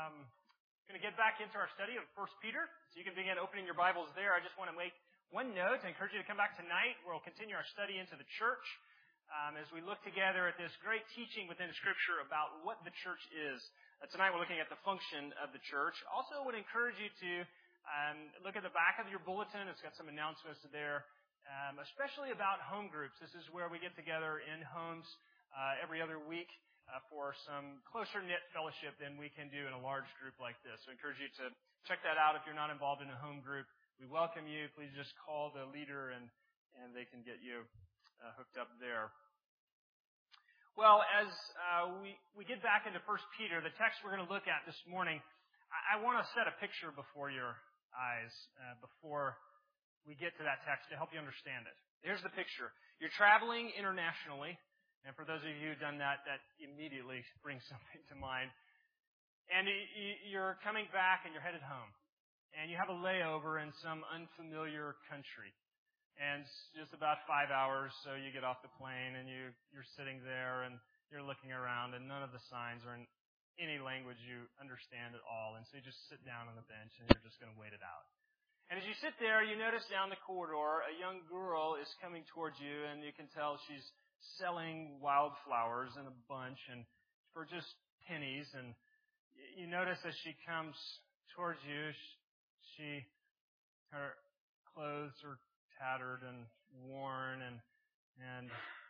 going to get back into our study of 1 Peter, so you can begin opening your Bibles there. I just want to make one note. I encourage you to come back tonight. We'll continue our study into the church as we look together at this great teaching within Scripture about what the church is. Tonight we're looking at the function of the church. Also, I would encourage you to look at the back of your bulletin. It's got some announcements there, especially about home groups. This is where we get together in homes every other week for some closer-knit fellowship than we can do in a large group like this. So I encourage you to check that out if you're not involved in a home group. We welcome you. Please just call the leader and they can get you hooked up there. Well, as we get back into 1 Peter, the text we're going to look at this morning, I want to set a picture before your eyes before we get to that text to help you understand it. Here's the picture. You're traveling internationally. And for those of you who've done that, that immediately brings something to mind. And you're coming back and you're headed home. And you have a layover in some unfamiliar country. And it's just about 5 hours, so you get off the plane and you're sitting there and you're looking around and none of the signs are in any language you understand at all. And so you just sit down on the bench and you're just going to wait it out. And as you sit there, you notice down the corridor a young girl is coming towards you and you can tell she's selling wildflowers in a bunch and for just pennies. And you notice as she comes towards you, her clothes are tattered and worn, and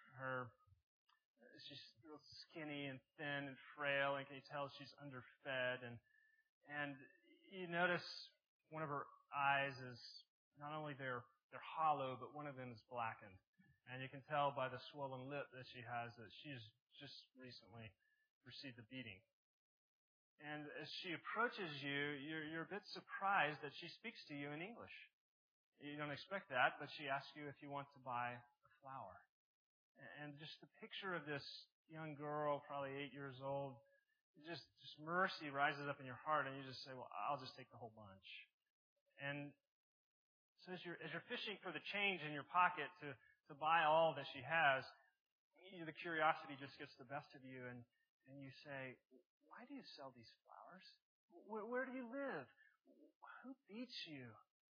she's real skinny and thin and frail, and can you tell she's underfed. And you notice one of her eyes is not only they're hollow, but one of them is blackened. And you can tell by the swollen lip that she has that she's just recently received a beating. And as she approaches you, you're a bit surprised that she speaks to you in English. You don't expect that, but she asks you if you want to buy a flower. And just the picture of this young girl, probably 8 years old, just mercy rises up in your heart, and you just say, well, I'll just take the whole bunch. And so as you're fishing for the change in your pocket to buy all that she has, the curiosity just gets the best of you, and you say, why do you sell these flowers? Where do you live? Who beats you?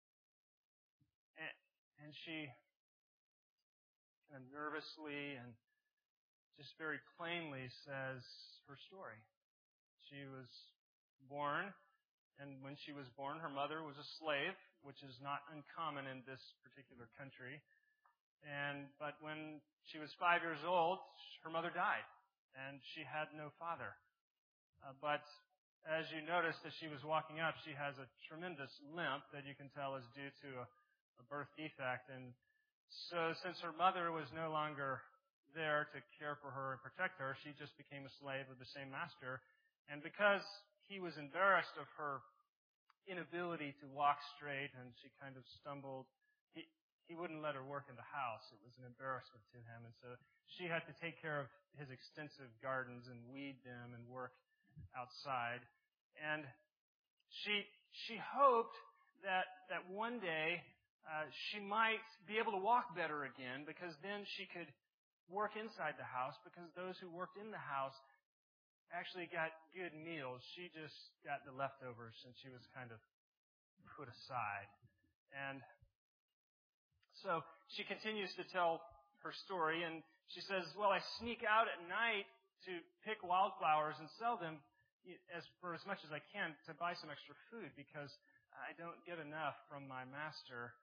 And she kind of nervously and just very plainly says her story. She was born, and when she was born, her mother was a slave, which is not uncommon in this particular country. But when she was 5 years old, her mother died, and she had no father. But as you noticed as she was walking up, she has a tremendous limp that you can tell is due to a birth defect. And so since her mother was no longer there to care for her and protect her, she just became a slave of the same master. And because he was embarrassed of her inability to walk straight and she kind of stumbled, he wouldn't let her work in the house. It was an embarrassment to him. And so she had to take care of his extensive gardens and weed them and work outside. And she hoped that one day she might be able to walk better again, because then she could work inside the house, because those who worked in the house actually got good meals. She just got the leftovers, and she was kind of put aside. And so she continues to tell her story, and she says, well, I sneak out at night to pick wildflowers and sell them for as much as I can to buy some extra food, because I don't get enough from my master.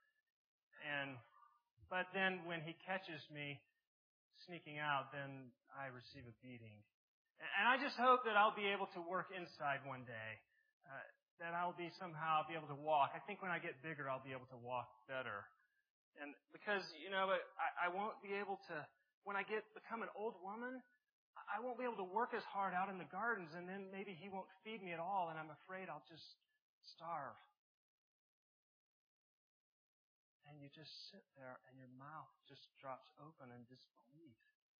But then when he catches me sneaking out, then I receive a beating. And I just hope that I'll be able to work inside one day, that I'll be able to walk. I think when I get bigger, I'll be able to walk better. And because, I won't be able to, when I become an old woman, I won't be able to work as hard out in the gardens, and then maybe he won't feed me at all, and I'm afraid I'll just starve. And you just sit there, and your mouth just drops open in disbelief.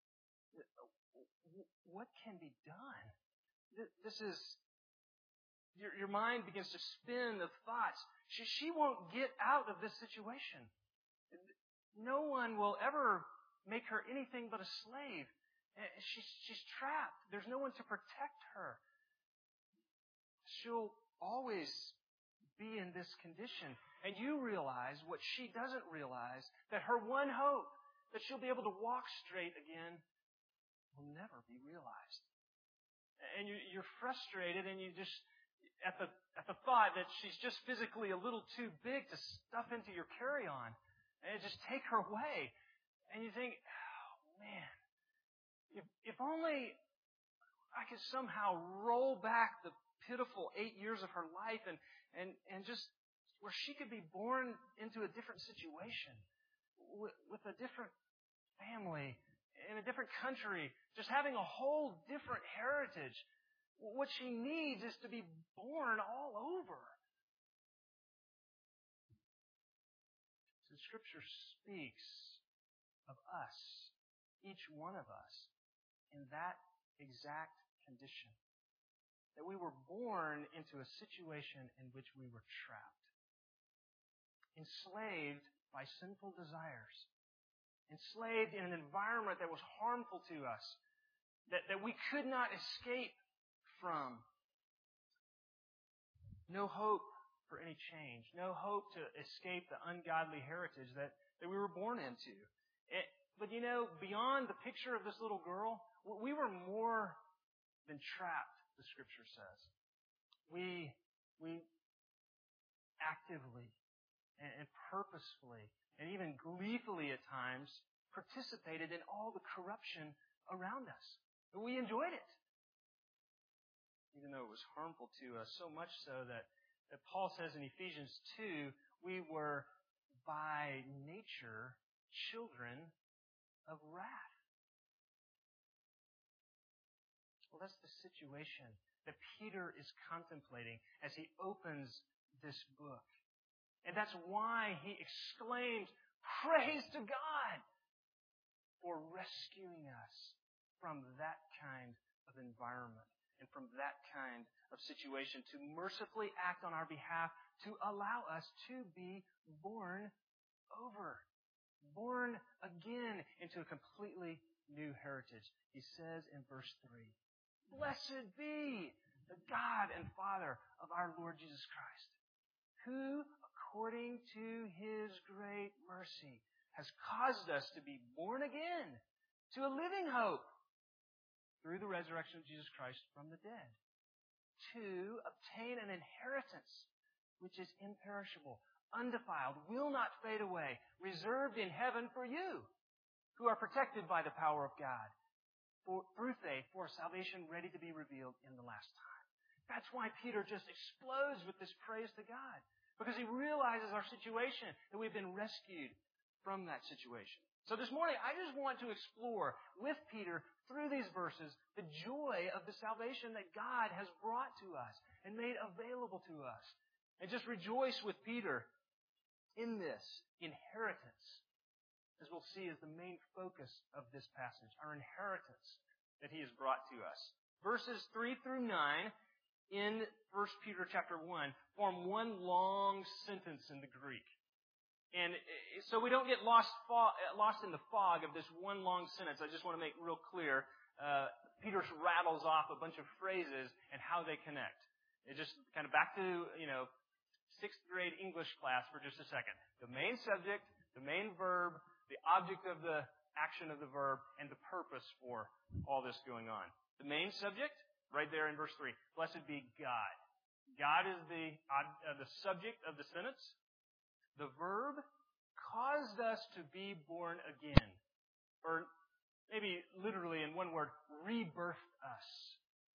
What can be done? This is, your mind begins to spin of thoughts. She won't get out of this situation. No one will ever make her anything but a slave. She's trapped. There's no one to protect her. she'll always be in this condition. And you realize what she doesn't realize, that her one hope, that she'll be able to walk straight again, will never be realized. And you're frustrated, and you just, at the thought that she's just physically a little too big to stuff into your carry-on, and just take her away. And you think, oh man, if only I could somehow roll back the pitiful 8 years of her life and just where she could be born into a different situation with a different family in a different country, just having a whole different heritage. What she needs is to be born all over. So Scripture speaks of us, each one of us, in that exact condition. That we were born into a situation in which we were trapped. Enslaved by sinful desires. Enslaved in an environment that was harmful to us. That we could not escape from. No hope for any change. No hope to escape the ungodly heritage that we were born into. But you know, beyond the picture of this little girl, we were more than trapped, the Scripture says. We actively and purposefully and even gleefully at times participated in all the corruption around us. We enjoyed it. Even though it was harmful to us, so much so that Paul says in Ephesians 2, we were by nature children of wrath. Well, that's the situation that Peter is contemplating as he opens this book. And that's why he exclaims, "Praise to God for rescuing us from that kind of environment and from that kind of situation, to mercifully act on our behalf, to allow us to be born over, born again into a completely new heritage." He says in verse 3, "Blessed be the God and Father of our Lord Jesus Christ, who, according to His great mercy, has caused us to be born again to a living hope through the resurrection of Jesus Christ from the dead, to obtain an inheritance which is imperishable, undefiled, will not fade away, reserved in heaven for you, who are protected by the power of God, through faith, for salvation ready to be revealed in the last time." That's why Peter just explodes with this praise to God. Because he realizes our situation, that we've been rescued from that situation. So this morning, I just want to explore with Peter through these verses the joy of the salvation that God has brought to us and made available to us. And just rejoice with Peter in this inheritance, as we'll see is the main focus of this passage, our inheritance that he has brought to us. Verses 3 through 9 in 1 Peter chapter 1 form one long sentence in the Greek. And so we don't get lost in the fog of this one long sentence. I just want to make real clear, Peter rattles off a bunch of phrases and how they connect. It just kind of back to, 6th grade English class for just a second. The main subject, the main verb, the object of the action of the verb, and the purpose for all this going on. The main subject, right there in verse 3, "Blessed be God." God is the subject of the sentence. The verb, "caused us to be born again." Or maybe literally in one word, "rebirthed us."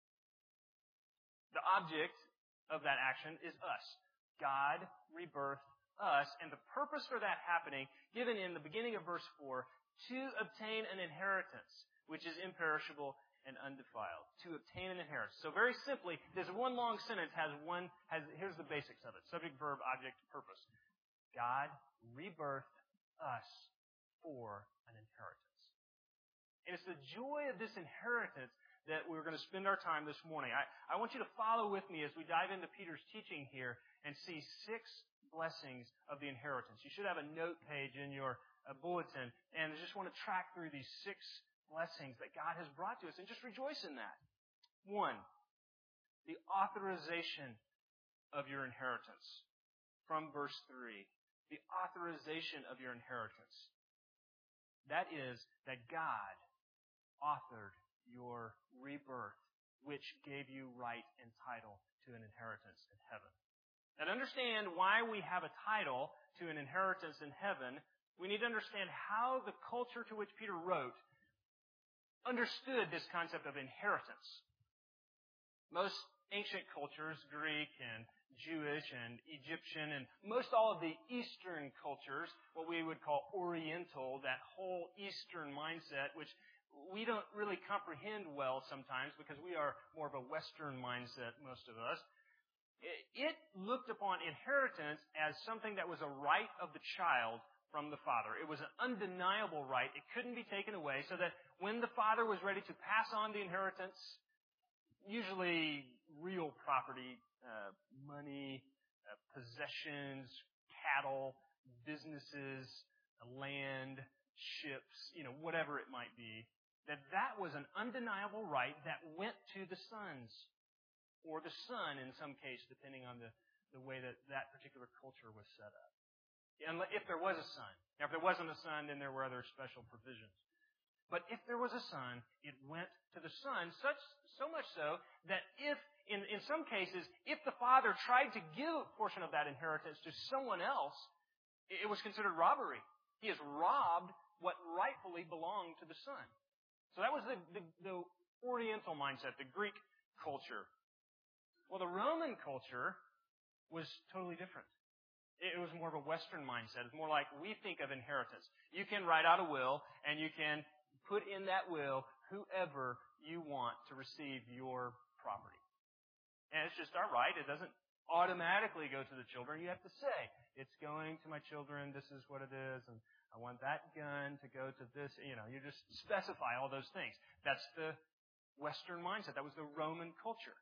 The object of that action is us. God rebirthed us. And the purpose for that happening, given in the beginning of verse 4, to obtain an inheritance, which is imperishable and undefiled. To obtain an inheritance. So very simply, this one long sentence here's the basics of it. Subject, verb, object, purpose. God rebirthed us for an inheritance. And it's the joy of this inheritance that we're going to spend our time this morning. I want you to follow with me as we dive into Peter's teaching here and see 6 blessings of the inheritance. You should have a note page in your bulletin, and I just want to track through these 6 blessings that God has brought to us and just rejoice in that. 1, the authorization of your inheritance. From verse 3, the authorization of your inheritance. That is that God authored your rebirth, which gave you right and title to an inheritance in heaven. And to understand why we have a title to an inheritance in heaven, we need to understand how the culture to which Peter wrote understood this concept of inheritance. Most ancient cultures, Greek and Jewish and Egyptian, and most all of the Eastern cultures, what we would call Oriental, that whole Eastern mindset, which we don't really comprehend well sometimes because we are more of a Western mindset, most of us. It looked upon inheritance as something that was a right of the child from the father. It was an undeniable right. It couldn't be taken away, so that when the father was ready to pass on the inheritance, usually real property, money, possessions, cattle, businesses, land, ships, whatever it might be, that was an undeniable right that went to the sons, or the son in some case, depending on the way that particular culture was set up. And if there was a son. Now, if there wasn't a son, then there were other special provisions. But if there was a son, it went to the son, so much so that if, in some cases, if the father tried to give a portion of that inheritance to someone else, it was considered robbery. He has robbed what rightfully belonged to the son. So that was the Oriental mindset, the Greek culture. Well, the Roman culture was totally different. It was more of a Western mindset. It's more like we think of inheritance. You can write out a will, and you can put in that will whoever you want to receive your property. And it's just our right. It doesn't automatically go to the children. You have to say, it's going to my children, this is what it is, and I want that gun to go to this. You just specify all those things. That's the Western mindset. That was the Roman culture.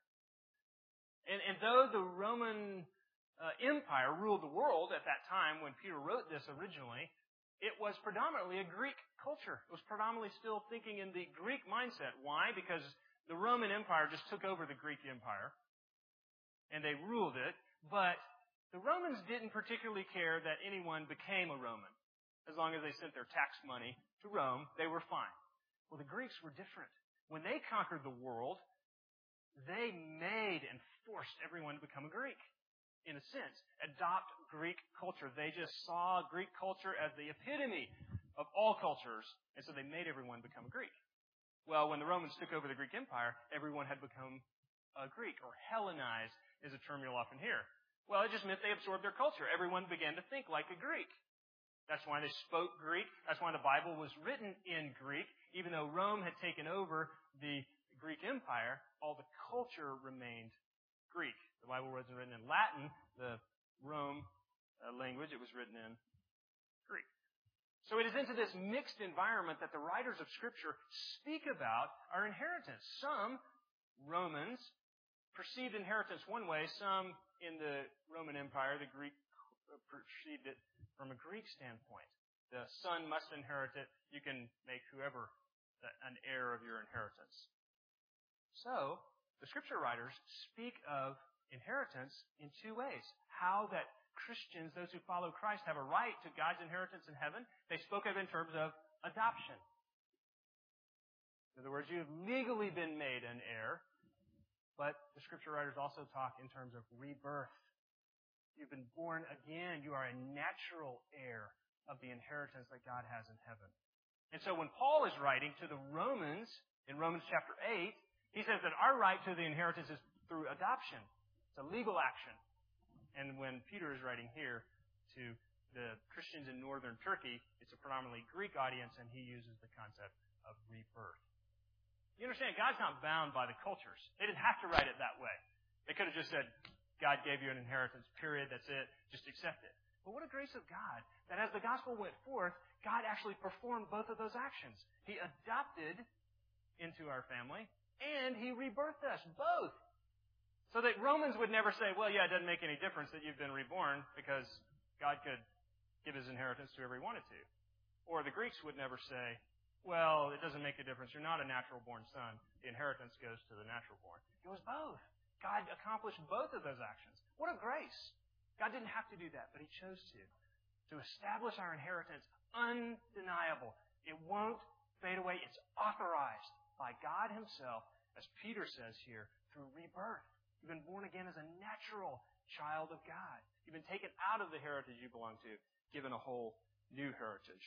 And though the Roman Empire ruled the world at that time when Peter wrote this originally, it was predominantly a Greek culture. It was predominantly still thinking in the Greek mindset. Why? Because the Roman Empire just took over the Greek Empire, and they ruled it, but the Romans didn't particularly care that anyone became a Roman. As long as they sent their tax money to Rome, they were fine. Well, the Greeks were different. When they conquered the world, they made and forced everyone to become a Greek, in a sense. Adopt Greek culture. They just saw Greek culture as the epitome of all cultures, and so they made everyone become a Greek. Well, when the Romans took over the Greek Empire, everyone had become a Greek, or Hellenized is a term you'll often hear. Well, it just meant they absorbed their culture. Everyone began to think like a Greek. That's why they spoke Greek. That's why the Bible was written in Greek. Even though Rome had taken over the Greek Empire, all the culture remained Greek. The Bible wasn't written in Latin, the Rome language. It was written in Greek. So it is into this mixed environment that the writers of Scripture speak about our inheritance. Some Romans perceived inheritance one way. Some in the Roman Empire, the Greek, perceived it from a Greek standpoint. The son must inherit it. You can make whoever an heir of your inheritance. So, the Scripture writers speak of inheritance in two ways. How that Christians, those who follow Christ, have a right to God's inheritance in heaven. They spoke of it in terms of adoption. In other words, you have legally been made an heir, but the Scripture writers also talk in terms of rebirth. You've been born again. You are a natural heir of the inheritance that God has in heaven. And so when Paul is writing to the Romans, in Romans chapter 8, he says that our right to the inheritance is through adoption. It's a legal action. And when Peter is writing here to the Christians in northern Turkey, it's a predominantly Greek audience, and he uses the concept of rebirth. You understand, God's not bound by the cultures. They didn't have to write it that way. They could have just said, God gave you an inheritance, period, that's it, just accept it. But what a grace of God, that as the gospel went forth, God actually performed both of those actions. He adopted into our family, and He rebirthed us, both. So that Romans would never say, well, yeah, it doesn't make any difference that you've been reborn, because God could give His inheritance to whoever He wanted to. Or the Greeks would never say, well, it doesn't make a difference. You're not a natural-born son. The inheritance goes to the natural-born. It was both. God accomplished both of those actions. What a grace. God didn't have to do that, but He chose to establish our inheritance undeniable. It won't fade away. It's authorized by God Himself, as Peter says here, through rebirth. You've been born again as a natural child of God. You've been taken out of the heritage you belong to, given a whole new heritage.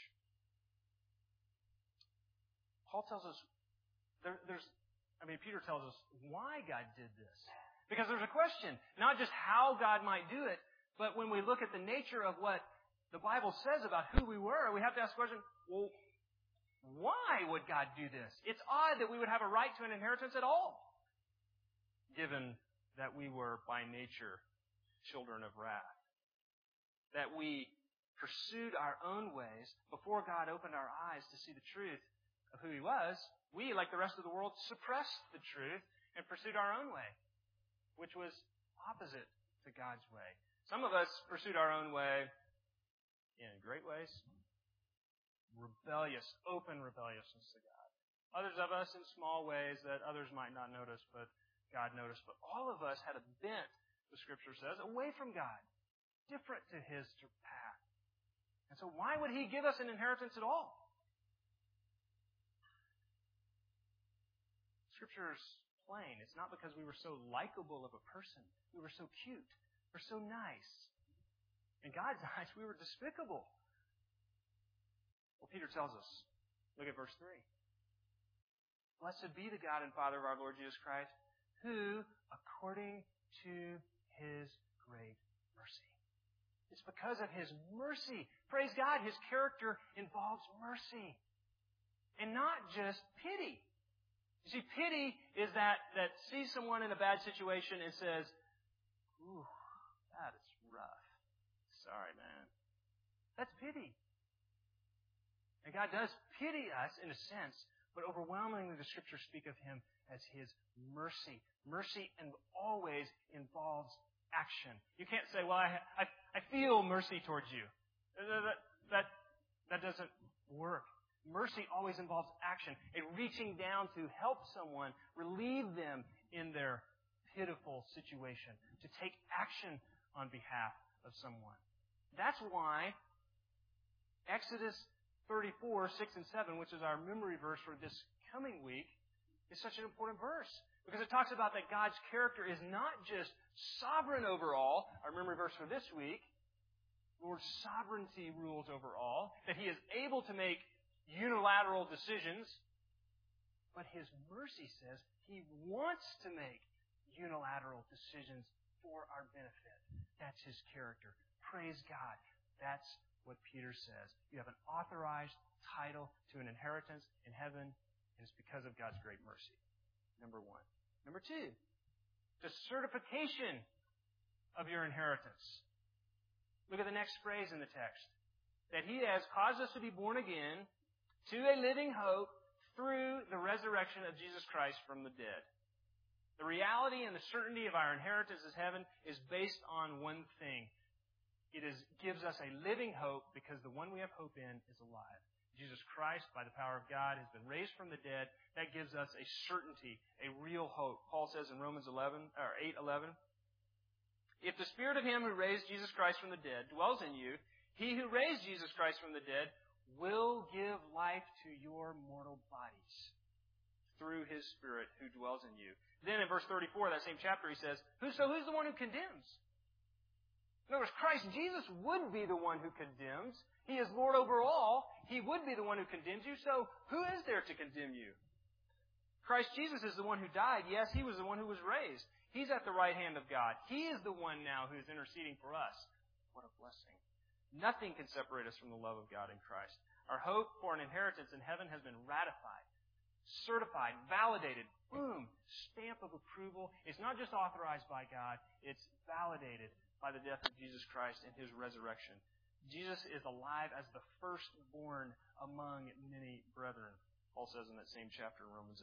Paul tells us, Peter tells us why God did this. Because there's a question, not just how God might do it, but when we look at the nature of what the Bible says about who we were, we have to ask the question, well, why would God do this? It's odd that we would have a right to an inheritance at all, given that we were by nature children of wrath. That we pursued our own ways before God opened our eyes to see the truth of who He was. We, like the rest of the world, suppressed the truth and pursued our own way, which was opposite to God's way. Some of us pursued our own way in great ways. Rebellious, open rebelliousness to God. Others of us in small ways that others might not notice, but God noticed. But all of us had a bent, the Scripture says, away from God, different to His path. And so why would He give us an inheritance at all? Scripture's plain. It's not because we were so likable of a person. We were so cute. We're so nice. In God's eyes, we were despicable. Well, Peter tells us, look at verse 3. Blessed be the God and Father of our Lord Jesus Christ, who, according to His great mercy. It's because of His mercy. Praise God, His character involves mercy. And not just pity. You see, pity is that sees someone in a bad situation and says, ooh, that is rough. Sorry, man. That's pity. And God does pity us in a sense, but overwhelmingly the Scriptures speak of Him as His mercy. Mercy always involves action. You can't say, well, I feel mercy towards you. That doesn't work. Mercy always involves action, a reaching down to help someone, relieve them in their pitiful situation, to take action on behalf of someone. That's why Exodus 34, 6 and 7, which is our memory verse for this coming week, is such an important verse. Because it talks about that God's character is not just sovereign over all. Our memory verse for this week, Lord's sovereignty rules over all. That He is able to make unilateral decisions. But His mercy says He wants to make unilateral decisions for our benefit. That's His character. Praise God. That's what Peter says. You have an authorized title to an inheritance in heaven, and it's because of God's great mercy. Number one. Number two, the certification of your inheritance. Look at the next phrase in the text. That He has caused us to be born again to a living hope through the resurrection of Jesus Christ from the dead. The reality and the certainty of our inheritance as heaven is based on one thing. It gives us a living hope because the one we have hope in is alive. Jesus Christ, by the power of God, has been raised from the dead. That gives us a certainty, a real hope. Paul says in Romans 8:11, if the Spirit of Him who raised Jesus Christ from the dead dwells in you, He who raised Jesus Christ from the dead will give life to your mortal bodies through His Spirit who dwells in you. Then in verse 34 of that same chapter, he says, who's the one who condemns? In other words, Christ Jesus would be the one who condemns. He is Lord over all. He would be the one who condemns you. So who is there to condemn you? Christ Jesus is the one who died. Yes, He was the one who was raised. He's at the right hand of God. He is the one now who is interceding for us. What a blessing. Nothing can separate us from the love of God in Christ. Our hope for an inheritance in heaven has been ratified, certified, validated. Boom. Stamp of approval. It's not just authorized by God. It's validated by the death of Jesus Christ and His resurrection. Jesus is alive as the firstborn among many brethren, Paul says in that same chapter in Romans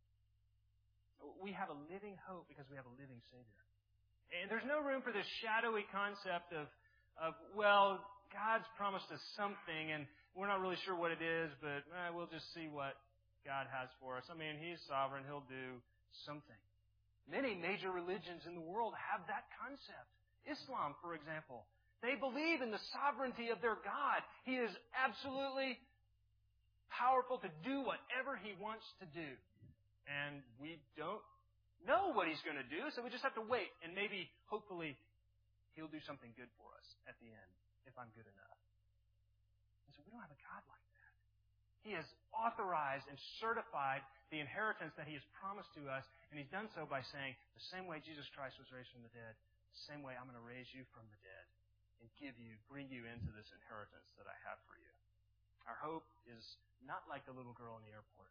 8. We have a living hope because we have a living Savior. And there's no room for this shadowy concept of well, God's promised us something and we're not really sure what it is, but we'll just see what God has for us. I mean, He's sovereign. He'll do something. Many major religions in the world have that concept. Islam, for example. They believe in the sovereignty of their God. He is absolutely powerful to do whatever He wants to do. And we don't know what He's going to do, so we just have to wait. And maybe, hopefully, He'll do something good for us at the end, if I'm good enough. And so we don't have a God like that. He has authorized and certified the inheritance that He has promised to us, and He's done so by saying, the same way Jesus Christ was raised from the dead, the same way I'm going to raise you from the dead and bring you into this inheritance that I have for you. Our hope is not like the little girl in the airport.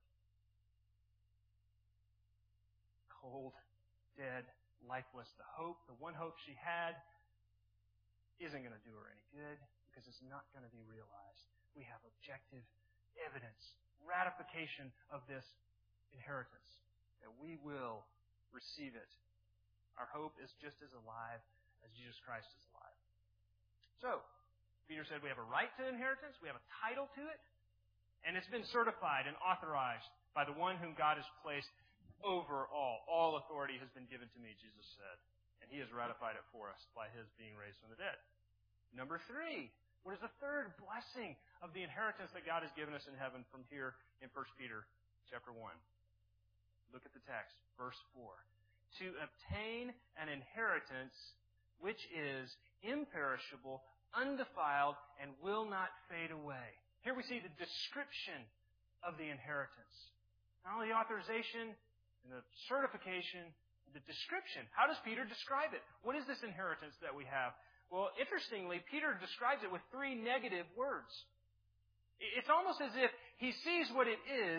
Cold, dead, lifeless. The one hope she had isn't going to do her any good because it's not going to be realized. We have objective evidence, ratification of this inheritance, that we will receive it. Our hope is just as alive as Jesus Christ is alive. So, Peter said we have a right to inheritance, we have a title to it, and it's been certified and authorized by the one whom God has placed over all. All authority has been given to me, Jesus said, and He has ratified it for us by His being raised from the dead. Number 3, what is the third blessing of the inheritance that God has given us in heaven from here in 1 Peter chapter 1? Look at the text, verse 4. To obtain an inheritance which is imperishable, undefiled, and will not fade away. Here we see the description of the inheritance. Not only the authorization and the certification, the description. How does Peter describe it? What is this inheritance that we have? Well, interestingly, Peter describes it with 3 negative words. It's almost as if he sees what it is,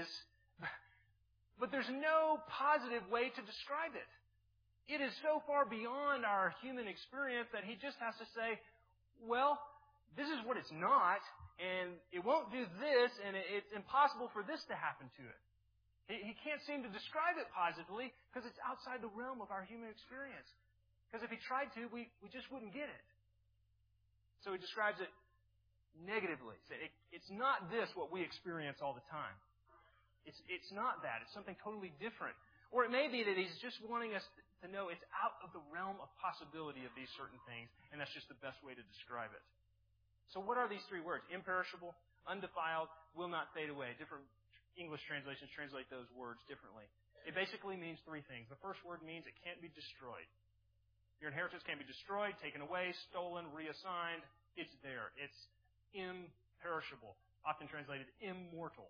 but there's no positive way to describe it. It is so far beyond our human experience that he just has to say, well, this is what it's not, and it won't do this, and it's impossible for this to happen to it. He can't seem to describe it positively because it's outside the realm of our human experience. Because if he tried to, we just wouldn't get it. So he describes it negatively. It's not this what we experience all the time. It's not that. It's something totally different. Or it may be that he's just wanting us to know it's out of the realm of possibility of these certain things, and that's just the best way to describe it. So what are these 3 words? Imperishable, undefiled, will not fade away. Different English translations translate those words differently. It basically means 3 things. The first word means it can't be destroyed. Your inheritance can't be destroyed, taken away, stolen, reassigned. It's there. It's imperishable, often translated immortal.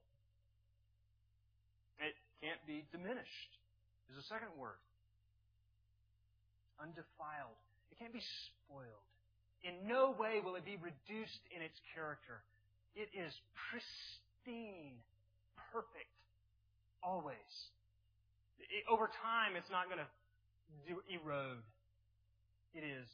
It can't be diminished. There's a second word. Undefiled. It can't be spoiled. In no way will it be reduced in its character. It is pristine, perfect, always. Over time, it's not going to erode. It is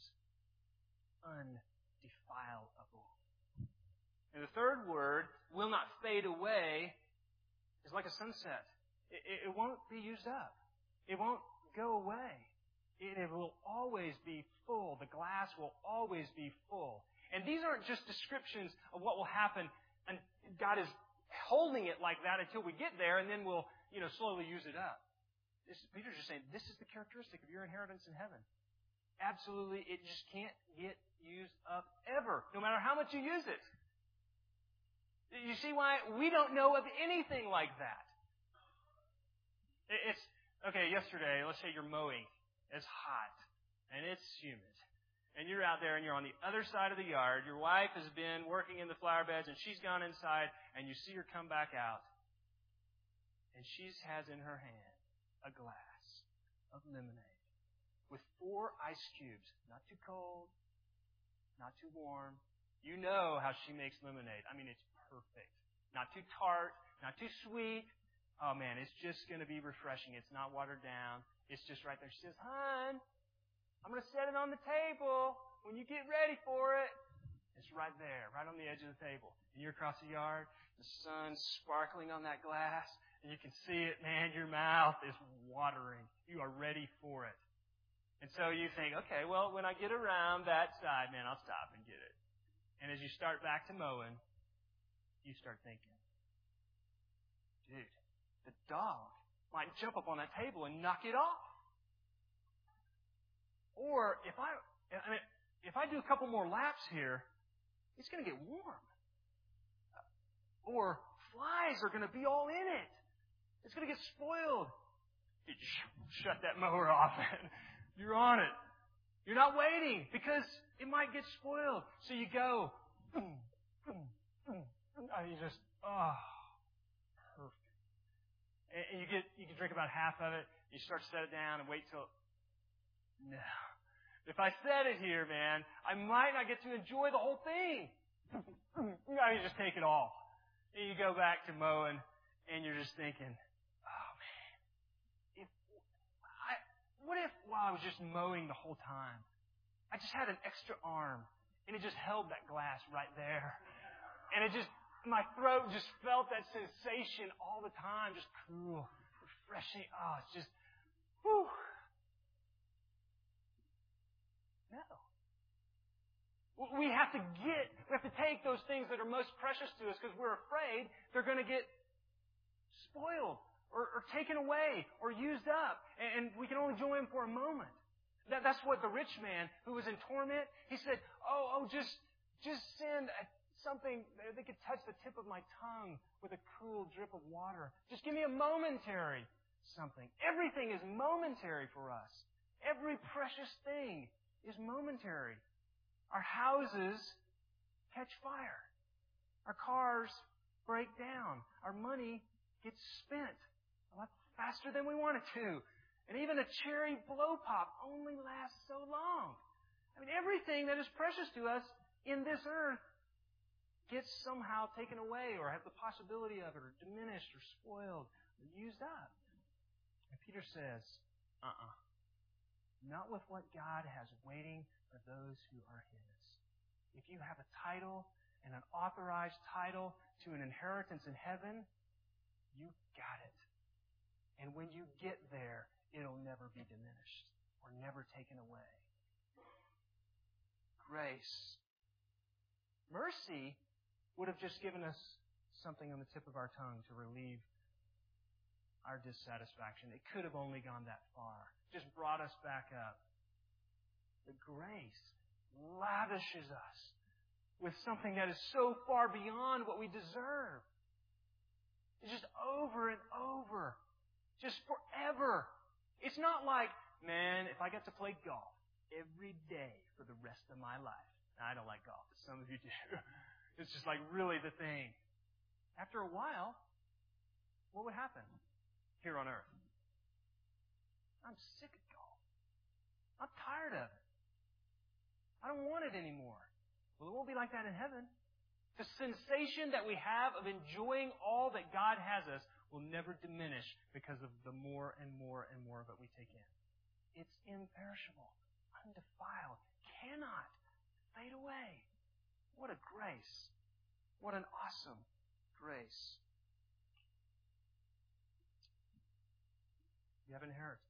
undefilable. And the third word, will not fade away, is like a sunset. It won't be used up. It won't go away. It will always be full. The glass will always be full. And these aren't just descriptions of what will happen, and God is holding it like that until we get there, and then we'll, slowly use it up. Peter's just saying, this is the characteristic of your inheritance in heaven. Absolutely, it just can't get used up ever, no matter how much you use it. You see why? We don't know of anything like that. It's, okay, yesterday, let's say you're mowing. It's hot, and it's humid. And you're out there, and you're on the other side of the yard. Your wife has been working in the flower beds, and she's gone inside, and you see her come back out. And she has in her hand a glass of lemonade with 4 ice cubes. Not too cold, not too warm. You know how she makes lemonade. I mean, it's perfect. Not too tart, not too sweet. Oh, man, it's just going to be refreshing. It's not watered down. It's just right there. She says, hon, I'm going to set it on the table when you get ready for it. It's right there, right on the edge of the table. And you're across the yard, the sun's sparkling on that glass, and you can see it, man, your mouth is watering. You are ready for it. And so you think, okay, well, when I get around that side, man, I'll stop and get it. And as you start back to mowing, you start thinking, dude, the dog might jump up on that table and knock it off. Or if I do a couple more laps here, it's going to get warm. Or flies are going to be all in it. It's going to get spoiled. You shut that mower off and you're on it. You're not waiting because it might get spoiled. So you go, you just, perfect. And you can drink about half of it. You start to set it down and wait till, no. If I set it here, man, I might not get to enjoy the whole thing. You just take it all. And you go back to mowing and you're just thinking, oh man, what if while I was just mowing the whole time, I just had an extra arm and it just held that glass right there. And my throat just felt that sensation all the time, just cool, refreshing. Oh, it's just, whew. No. We have to take those things that are most precious to us because we're afraid they're going to get spoiled or taken away or used up. And we can only enjoy them for a moment. That's what the rich man who was in torment, he said, just send something that they could touch the tip of my tongue with a cool drip of water. Just give me a momentary something. Everything is momentary for us. Every precious thing is momentary. Our houses catch fire. Our cars break down. Our money gets spent a lot faster than we want it to. And even a cherry blow pop only lasts so long. I mean, everything that is precious to us in this earth gets somehow taken away or have the possibility of it or diminished or spoiled or used up. And Peter says, not with what God has waiting for those who are His. If you have a title and an authorized title to an inheritance in heaven, you got it. And when you get there, it'll never be diminished or never taken away. Grace. Mercy would have just given us something on the tip of our tongue to relieve our dissatisfaction. It could have only gone that far. Just brought us back up. The grace lavishes us with something that is so far beyond what we deserve. It's just over and over. Just forever. It's not like, man, if I get to play golf every day for the rest of my life. Now, I don't like golf, but some of you do. It's just like really the thing. After a while, what would happen here on earth? I'm sick of golf. I'm tired of it. I don't want it anymore. Well, it won't be like that in heaven. The sensation that we have of enjoying all that God has us will never diminish because of the more and more and more of it we take in. It's imperishable, undefiled, cannot fade away. What a grace. What an awesome grace. You have inheritance.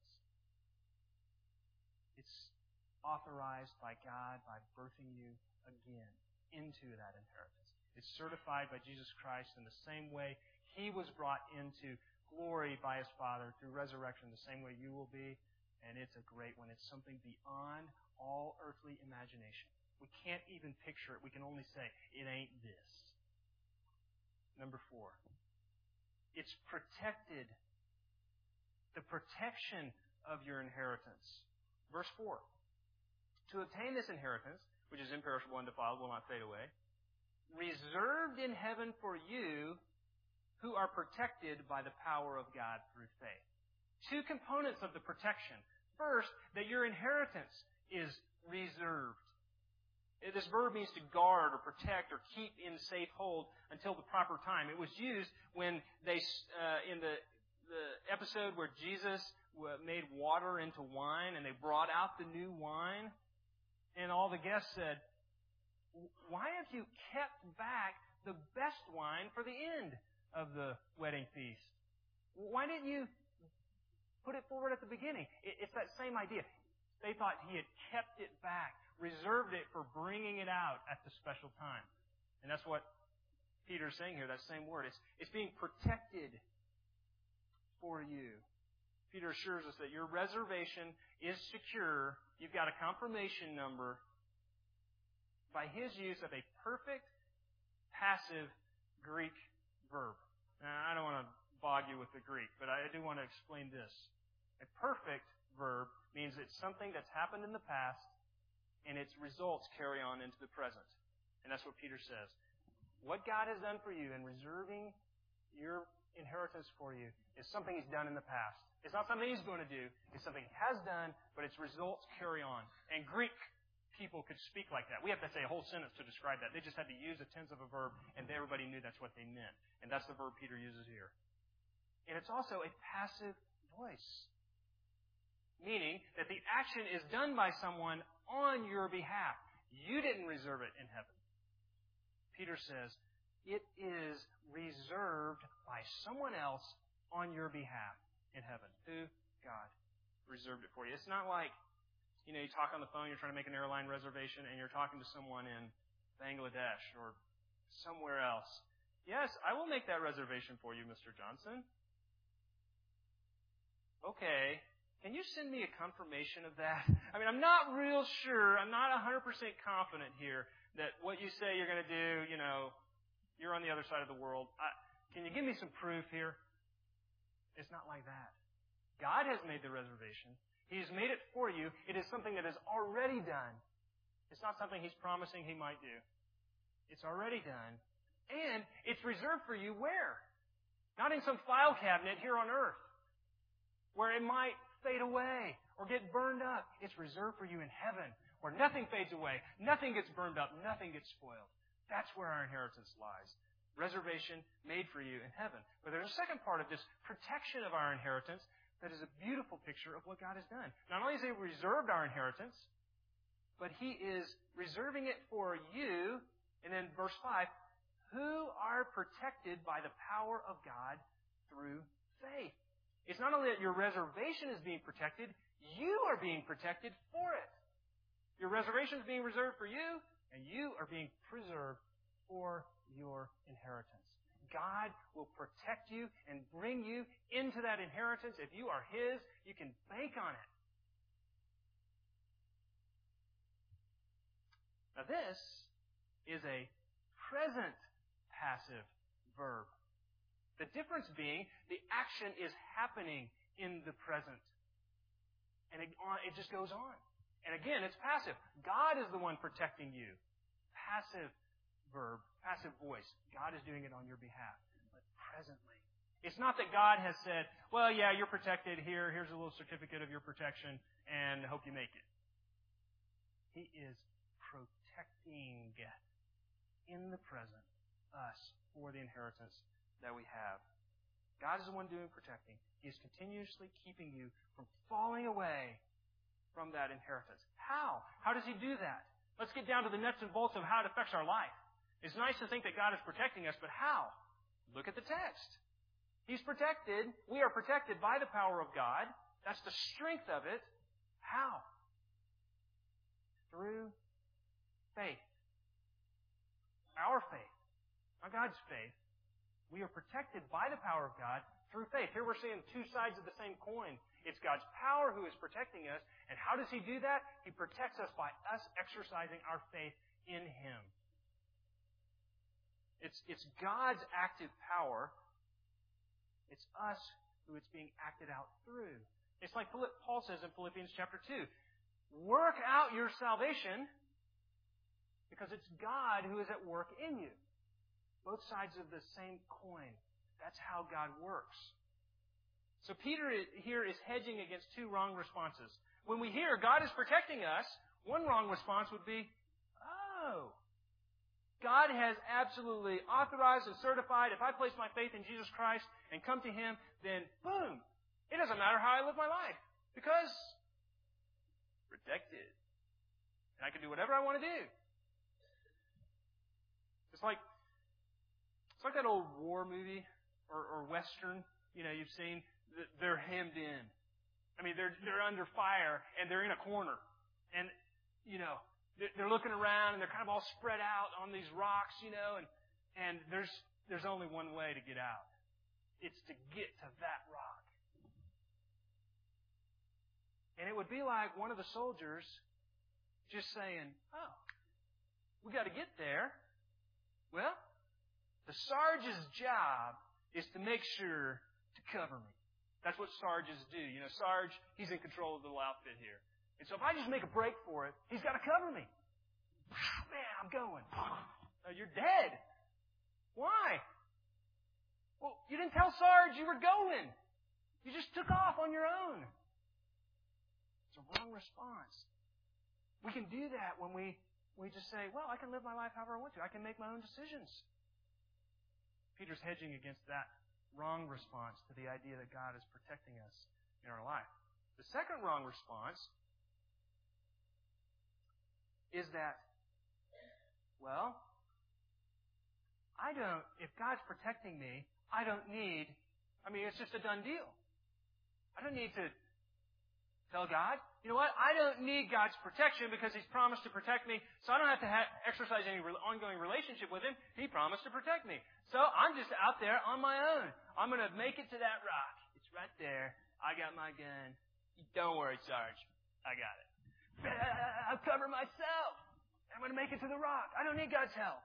It's authorized by God by birthing you again into that inheritance. It's certified by Jesus Christ in the same way He was brought into glory by His Father through resurrection, the same way you will be. And it's a great one. It's something beyond all earthly imagination. We can't even picture it. We can only say, it ain't this. Number 4. It's protected. The protection of your inheritance. Verse 4. To obtain this inheritance, which is imperishable, undefiled, will not fade away, reserved in heaven for you who are protected by the power of God through faith. 2 components of the protection. First, that your inheritance is reserved. This verb means to guard or protect or keep in safe hold until the proper time. It was used when they, in the episode where Jesus made water into wine and they brought out the new wine, and all the guests said, "Why have you kept back the best wine for the end of the wedding feast? Why didn't you put it forward at the beginning?" It's that same idea. They thought He had kept it back, reserved it for bringing it out at the special time. And that's what Peter's saying here, that same word. It's being protected for you. Peter assures us that your reservation is secure you've got a confirmation number by his use of a perfect passive Greek verb. Now, I don't want to bog you with the Greek, but I do want to explain this. A perfect verb means it's something that's happened in the past and its results carry on into the present. And that's what Peter says. What God has done for you in reserving your inheritance for you is something He's done in the past. It's not something He's going to do. It's something He has done, but its results carry on. And Greek people could speak like that. We have to say a whole sentence to describe that. They just had to use a tense of a verb, and everybody knew that's what they meant. And that's the verb Peter uses here. And it's also a passive voice, meaning that the action is done by someone on your behalf. You didn't reserve it in heaven. Peter says, it is reserved by someone else on your behalf in heaven. Who? God reserved it for you. It's not like, you talk on the phone, you're trying to make an airline reservation, and you're talking to someone in Bangladesh or somewhere else. Yes, I will make that reservation for you, Mr. Johnson. Okay. Can you send me a confirmation of that? I mean, I'm not real sure. I'm not 100% confident here that what you say you're going to do, you're on the other side of the world. Can you give me some proof here? It's not like that. God has made the reservation. He's made it for you. It is something that is already done. It's not something He's promising He might do. It's already done. And it's reserved for you where? Not in some file cabinet here on earth, where it might fade away or get burned up. It's reserved for you in heaven, where nothing fades away, nothing gets burned up, nothing gets spoiled. That's where our inheritance lies. Reservation made for you in heaven. But there's a second part of this protection of our inheritance that is a beautiful picture of what God has done. Not only has He reserved our inheritance, but He is reserving it for you, and then verse 5, who are protected by the power of God through faith. It's not only that your reservation is being protected, you are being protected for it. Your reservation is being reserved for you, and you are being preserved for your inheritance. God will protect you and bring you into that inheritance. If you are His, you can bank on it. Now this is a present passive verb. The difference being the action is happening in the present. And it just goes on. And again, it's passive. God is the one protecting you. Passive verb, passive voice. God is doing it on your behalf. But presently. It's not that God has said, well, yeah, you're protected here. Here's a little certificate of your protection, and hope you make it. He is protecting in the present us for the inheritance that we have. God is the one doing protecting. He is continuously keeping you from falling away from that inheritance. How? How does He do that? Let's get down to the nuts and bolts of how it affects our life. It's nice to think that God is protecting us, but how? Look at the text. He's protected. We are protected by the power of God. That's the strength of it. How? Through faith. Our faith. Not God's faith. We are protected by the power of God through faith. Here we're seeing two sides of the same coin. It's God's power who is protecting us. And how does He do that? He protects us by us exercising our faith in Him. It's God's active power. It's us who it's being acted out through. It's like Paul says in Philippians chapter 2. Work out your salvation because it's God who is at work in you. Both sides of the same coin. That's how God works. So Peter here is hedging against two wrong responses. When we hear God is protecting us, one wrong response would be, oh, God has absolutely authorized and certified, if I place my faith in Jesus Christ and come to Him, then boom, it doesn't matter how I live my life because protected. And I can do whatever I want to do. It's like that old war movie or Western, you've seen. They're hemmed in. I mean, they're under fire and they're in a corner. And, they're looking around and they're kind of all spread out on these rocks, and there's only one way to get out. It's to get to that rock. And it would be like one of the soldiers just saying, oh, we got to get there. Well, the Sarge's job is to make sure to cover me. That's what Sarges do. You know, Sarge, he's in control of the little outfit here. And so if I just make a break for it, he's got to cover me. Man, I'm going. You're dead. Why? Well, you didn't tell Sarge you were going. You just took off on your own. It's a wrong response. We can do that when we just say, well, I can live my life however I want to. I can make my own decisions. Peter's hedging against that wrong response to the idea that God is protecting us in our life. The second wrong response is that, well, if God's protecting me, it's just a done deal. I don't need to tell God, you know what, I don't need God's protection because He's promised to protect me, so I don't have to exercise any ongoing relationship with Him. He promised to protect me. So I'm just out there on my own. I'm going to make it to that rock. It's right there. I got my gun. Don't worry, Sarge. I got it. I'll cover myself. I'm going to make it to the rock. I don't need God's help.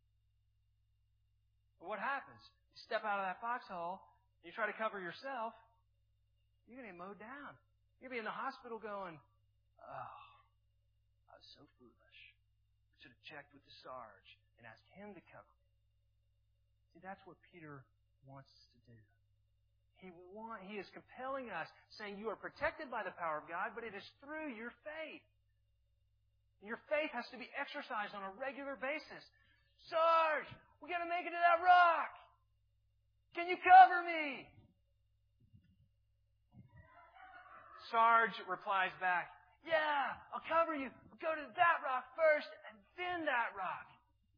But what happens? You step out of that foxhole, you try to cover yourself, you're going to get mowed down. You're going to be in the hospital going, oh, I was so foolish. I should have checked with the Sarge and asked him to cover me. See, that's what Peter wants us to do. He is compelling us, saying you are protected by the power of God, but it is through your faith. Your faith has to be exercised on a regular basis. Sarge, we got to make it to that rock. Can you cover me? Sarge replies back, yeah, I'll cover you. We'll go to that rock first and then that rock.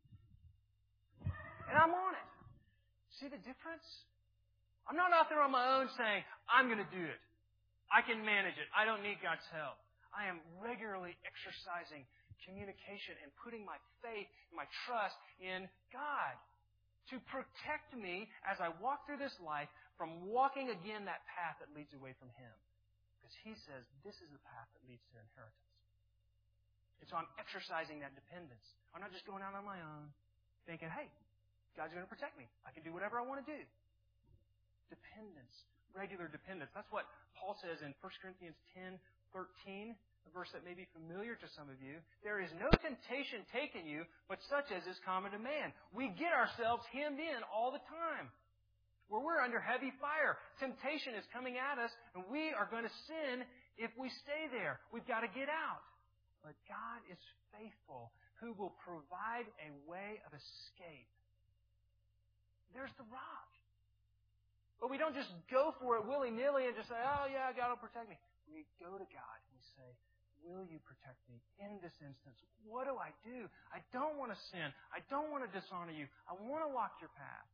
And I'm on it. See the difference? I'm not out there on my own saying, I'm going to do it. I can manage it. I don't need God's help. I am regularly exercising communication and putting my faith and my trust in God to protect me as I walk through this life from walking again that path that leads away from Him. Because He says this is the path that leads to inheritance. And so I'm exercising that dependence. I'm not just going out on my own thinking, hey, God's going to protect me. I can do whatever I want to do. Dependence. Regular dependence. That's what Paul says in 1 Corinthians 10:13, a verse that may be familiar to some of you. There is no temptation taken you, but such as is common to man. We get ourselves hemmed in all the time. Where we're under heavy fire. Temptation is coming at us, and we are going to sin if we stay there. We've got to get out. But God is faithful, who will provide a way of escape. There's the rock. But we don't just go for it willy-nilly and just say, oh yeah, God will protect me. We go to God and we say, will you protect me in this instance? What do I do? I don't want to sin. I don't want to dishonor you. I want to walk your path.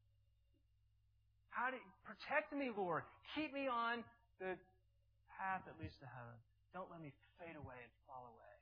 Protect me, Lord. Keep me on the path that leads to heaven. Don't let me fade away and fall away.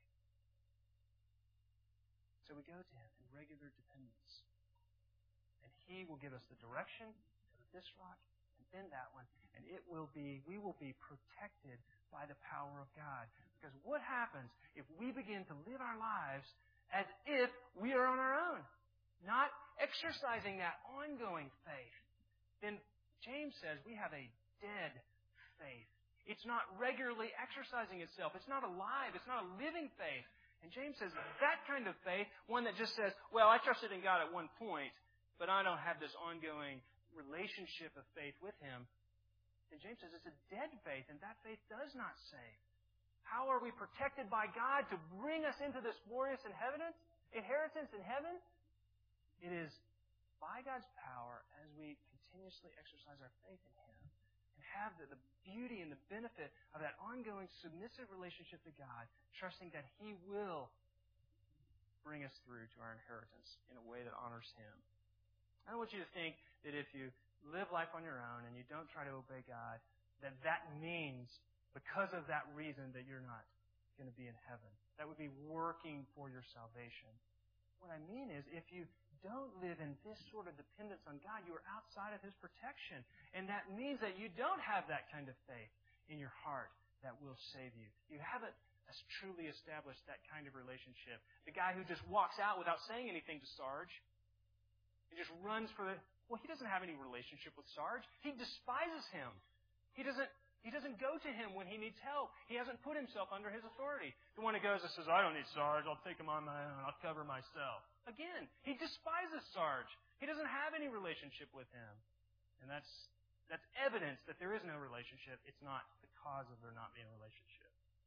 So we go to Him in regular dependence. And He will give us the direction to this rock and then that one. And we will be protected by the power of God. Because what happens if we begin to live our lives as if we are on our own? Not exercising that ongoing faith. Then James says we have a dead faith. It's not regularly exercising itself. It's not alive. It's not a living faith. And James says that kind of faith, one that just says, well, I trusted in God at one point, but I don't have this ongoing relationship of faith with Him. And James says it's a dead faith, and that faith does not save. How are we protected by God to bring us into this glorious inheritance in heaven? It is by God's power as we continuously exercise our faith in Him and have the beauty and the benefit of that ongoing submissive relationship to God, trusting that He will bring us through to our inheritance in a way that honors Him. I don't want you to think that if you live life on your own and you don't try to obey God, that means because of that reason that you're not going to be in heaven. That would be working for your salvation. What I mean is, if you don't live in this sort of dependence on God, you are outside of His protection. And that means that you don't have that kind of faith in your heart that will save you. You haven't truly established that kind of relationship. The guy who just walks out without saying anything to Sarge, he just runs for the... Well, he doesn't have any relationship with Sarge. He despises him. He doesn't go to him when he needs help. He hasn't put himself under his authority. The one who goes and says, I don't need Sarge. I'll take him on my own. I'll cover myself. Again, he despises Sarge. He doesn't have any relationship with him. And that's evidence that there is no relationship. It's not the cause of there not being a relationship.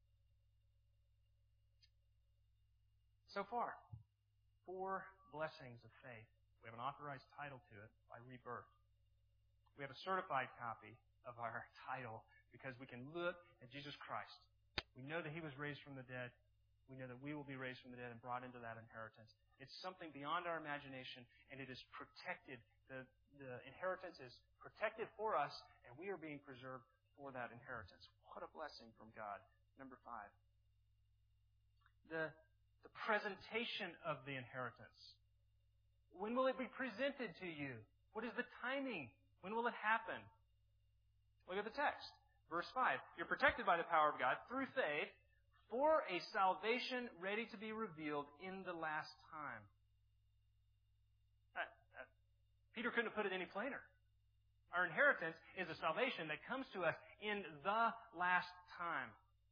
So far, 4 blessings of faith. We have an authorized title to it by rebirth. We have a certified copy of our title because we can look at Jesus Christ. We know that He was raised from the dead. We know that we will be raised from the dead and brought into that inheritance. It's something beyond our imagination, and it is protected. The inheritance is protected for us, and we are being preserved for that inheritance. What a blessing from God. Number 5. The presentation of the inheritance. When will it be presented to you? What is the timing? When will it happen? Look at the text. Verse 5. You're protected by the power of God through faith for a salvation ready to be revealed in the last time. Peter couldn't have put it any plainer. Our inheritance is a salvation that comes to us in the last time.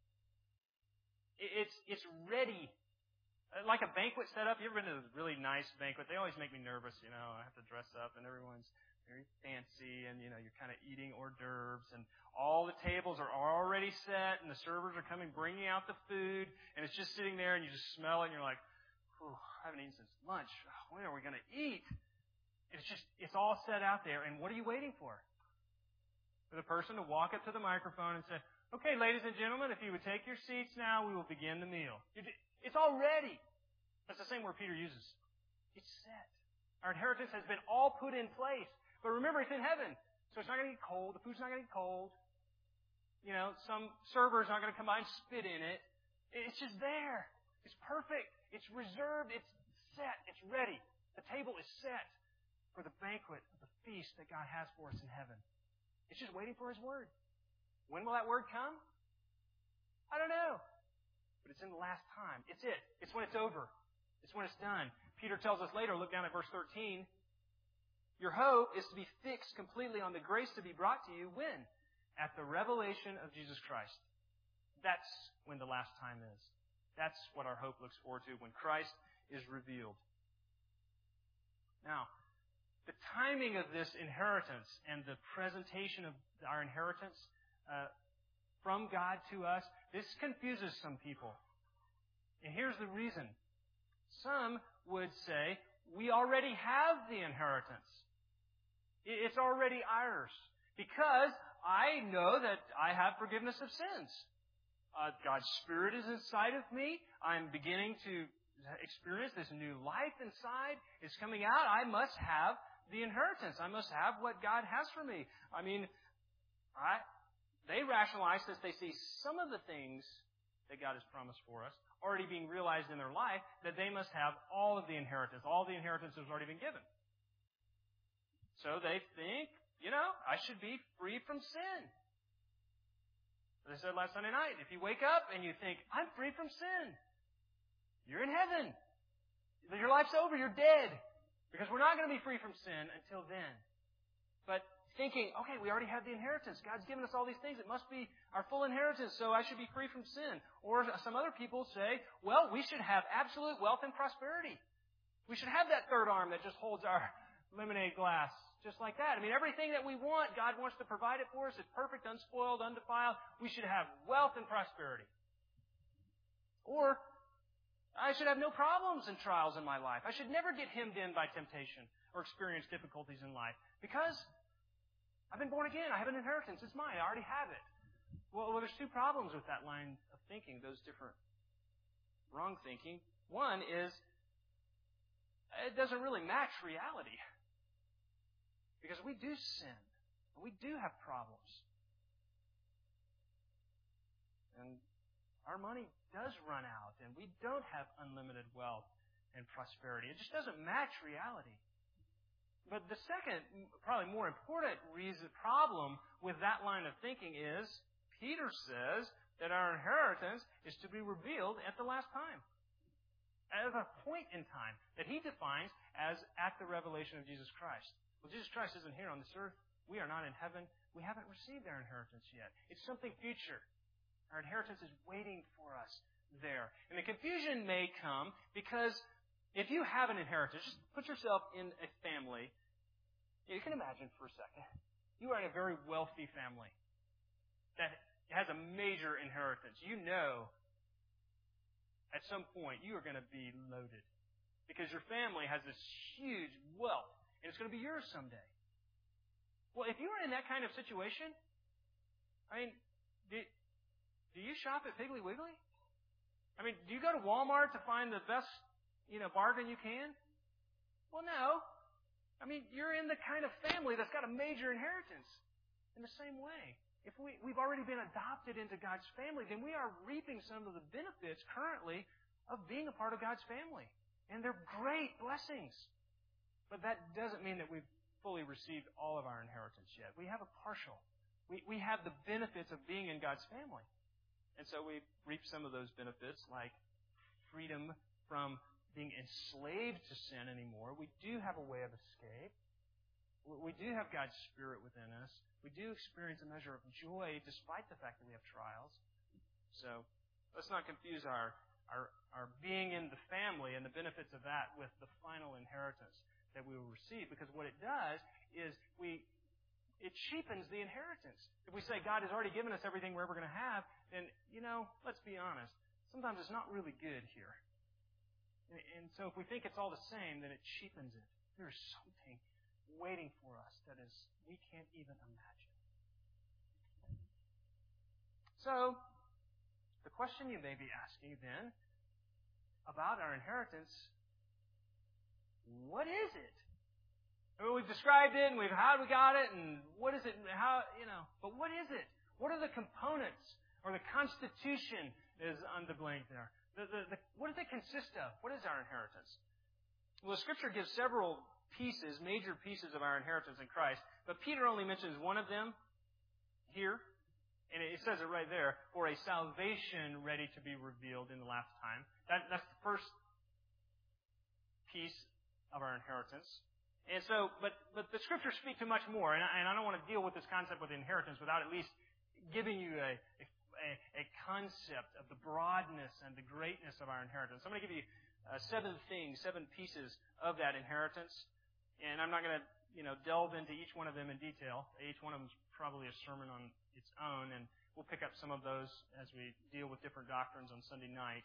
It's ready. Like a banquet set up. You ever been to a really nice banquet? They always make me nervous, I have to dress up and everyone's very fancy and, you're kind of eating hors d'oeuvres and all the tables are already set and the servers are coming bringing out the food and it's just sitting there and you just smell it and you're like, I haven't eaten since lunch. When are we going to eat? It's all set out there. And what are you waiting for? For the person to walk up to the microphone and say, okay, ladies and gentlemen, if you would take your seats now, we will begin the meal. It's all ready. That's the same word Peter uses. It's set. Our inheritance has been all put in place. But remember, it's in heaven. So it's not going to get cold. The food's not going to get cold. Some server's not going to come by and spit in it. It's just there. It's perfect. It's reserved. It's set. It's ready. The table is set for the banquet, the feast that God has for us in heaven. It's just waiting for His word. When will that word come? I don't know. But it's in the last time. It's it. It's when it's over. It's when it's done. Peter tells us later, look down at verse 13. Your hope is to be fixed completely on the grace to be brought to you when? At the revelation of Jesus Christ. That's when the last time is. That's what our hope looks forward to, when Christ is revealed. Now, the timing of this inheritance and the presentation of our inheritance from God to us, this confuses some people. And here's the reason. Some would say, we already have the inheritance. It's already ours. Because I know that I have forgiveness of sins. God's Spirit is inside of me. I'm beginning to experience this new life inside. It's coming out. I must have the inheritance. I must have what God has for me. They rationalize as they see some of the things that God has promised for us already being realized in their life, that they must have all of the inheritance. All the inheritance has already been given. So they think, I should be free from sin. As I said last Sunday night, if you wake up and you think, I'm free from sin, you're in heaven. Your life's over. You're dead. Because we're not going to be free from sin until then. But thinking, okay, we already have the inheritance. God's given us all these things. It must be our full inheritance, so I should be free from sin. Or some other people say, well, we should have absolute wealth and prosperity. We should have that third arm that just holds our lemonade glass. Just like that. Everything that we want, God wants to provide it for us. It's perfect, unspoiled, undefiled. We should have wealth and prosperity. Or, I should have no problems and trials in my life. I should never get hemmed in by temptation or experience difficulties in life. Because I've been born again. I have an inheritance. It's mine. I already have it. Well, there's 2 problems with that line of thinking, those different wrong thinking. One is, it doesn't really match reality. Because we do sin. And we do have problems. And our money does run out. And we don't have unlimited wealth and prosperity. It just doesn't match reality. But the second, probably more important problem with that line of thinking is, Peter says that our inheritance is to be revealed at the last time, at a point in time that he defines as at the revelation of Jesus Christ. Well, Jesus Christ isn't here on this earth. We are not in heaven. We haven't received our inheritance yet. It's something future. Our inheritance is waiting for us there. And the confusion may come because if you have an inheritance, just put yourself in a family. You can imagine for a second. You are in a very wealthy family that has a major inheritance. You know at some point you are going to be loaded because your family has this huge wealth and it's going to be yours someday. Well, if you're in that kind of situation, I mean, do you shop at Piggly Wiggly? I mean, do you go to Walmart to find the best, bargain you can? Well, no. I mean, you're in the kind of family that's got a major inheritance. In the same way, if we've already been adopted into God's family, then we are reaping some of the benefits currently of being a part of God's family. And they're great blessings. But that doesn't mean that we've fully received all of our inheritance yet. We have a partial. We have the benefits of being in God's family. And so we reap some of those benefits, like freedom from being enslaved to sin anymore. We do have a way of escape. We do have God's Spirit within us. We do experience a measure of joy despite the fact that we have trials. So let's not confuse our being in the family and the benefits of that with the final inheritance that we will receive, because what it does is it cheapens the inheritance. If we say God has already given us everything we're ever going to have, then, let's be honest, sometimes it's not really good here. And so if we think it's all the same, then it cheapens it. There's something waiting for us that is we can't even imagine. So, the question you may be asking then about our inheritance, what is it? I mean, we've described it, and how we got it, and what is it, but what is it? What are the components, or the constitution is on the blank there? What does it consist of? What is our inheritance? Well, the Scripture gives several pieces, major pieces of our inheritance in Christ, but Peter only mentions one of them here, and it says it right there, for a salvation ready to be revealed in the last time. That's the first piece of our inheritance. And so, but the Scriptures speak to much more, and I don't want to deal with this concept with inheritance without at least giving you a concept of the broadness and the greatness of our inheritance. I'm going to give you 7 pieces of that inheritance, and I'm not going to delve into each one of them in detail. Each one of them is probably a sermon on its own, and we'll pick up some of those as we deal with different doctrines on Sunday night.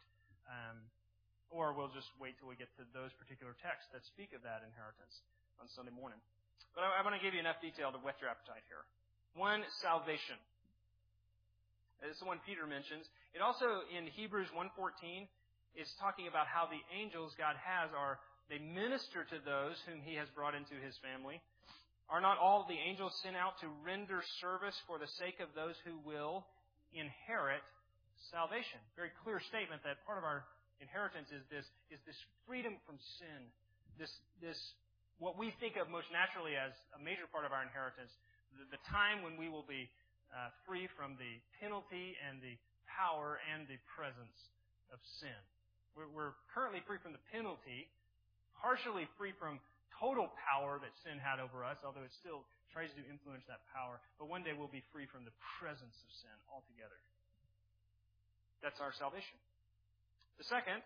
Or we'll just wait till we get to those particular texts that speak of that inheritance on Sunday morning. But I want to give you enough detail to whet your appetite here. 1, salvation. This is the one Peter mentions. It also, in Hebrews 1:14, is talking about how the angels God has they minister to those whom He has brought into His family. Are not all the angels sent out to render service for the sake of those who will inherit salvation? Very clear statement that part of our inheritance is this freedom from sin. This what we think of most naturally as a major part of our inheritance, the time when we will be free from the penalty and the power and the presence of sin. We're currently free from the penalty, partially free from total power that sin had over us, although it still tries to influence that power. But one day we'll be free from the presence of sin altogether. That's our salvation. The second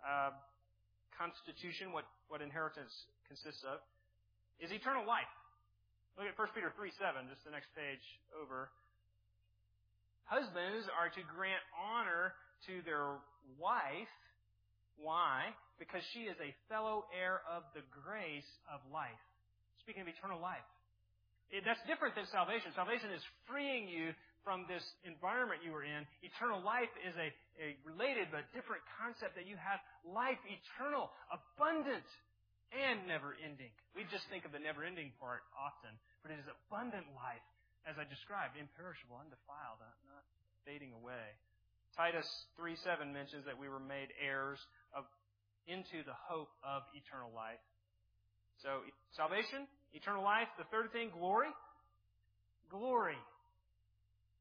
constitution, what inheritance consists of, is eternal life. Look at 1 Peter 3:7, just the next page over. Husbands are to grant honor to their wife. Why? Because she is a fellow heir of the grace of life. Speaking of eternal life. That's different than salvation. Salvation is freeing you from this environment you were in. Eternal life is a related but different concept that you have life eternal, abundant, and never-ending. We just think of the never-ending part often, but it is abundant life, as I described, imperishable, undefiled, not fading away. Titus 3:7 mentions that we were made heirs into the hope of eternal life. So, salvation, eternal life. The third thing, glory. Glory.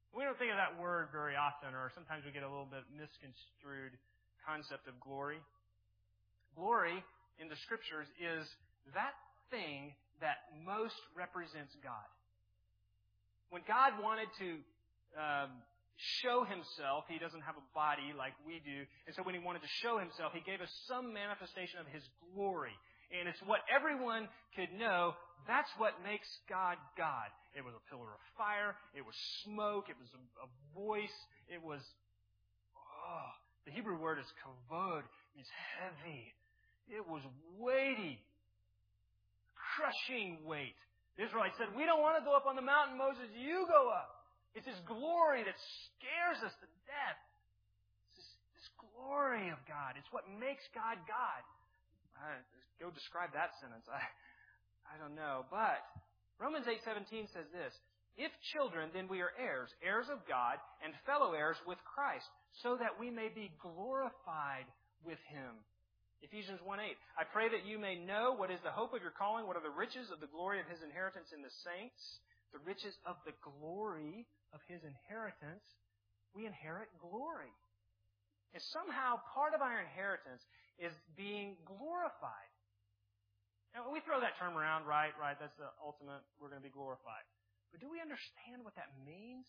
We don't think of that word very often, or sometimes we get a little bit misconstrued concept of glory. Glory in the Scriptures is that thing that most represents God. When God wanted to show Himself, He doesn't have a body like we do, and so when He wanted to show Himself, He gave us some manifestation of His glory. And it's what everyone could know. That's what makes God God. It was a pillar of fire. It was smoke. It was a voice. It was, the Hebrew word is kavod. It means heavy. It was weighty. Crushing weight. The Israelites said, we don't want to go up on the mountain, Moses. You go up. It's His glory that scares us to death. It's this glory of God. It's what makes God God. Go describe that sentence. I don't know. But Romans 8:17 says this, if children, then we are heirs, heirs of God, and fellow heirs with Christ, so that we may be glorified with Him. Ephesians 1:8, I pray that you may know what is the hope of your calling, what are the riches of the glory of His inheritance in the saints, the riches of the glory of His inheritance. We inherit glory. And somehow part of our inheritance is being glorified. Now, we throw that term around, right? That's the ultimate, we're going to be glorified. But do we understand what that means?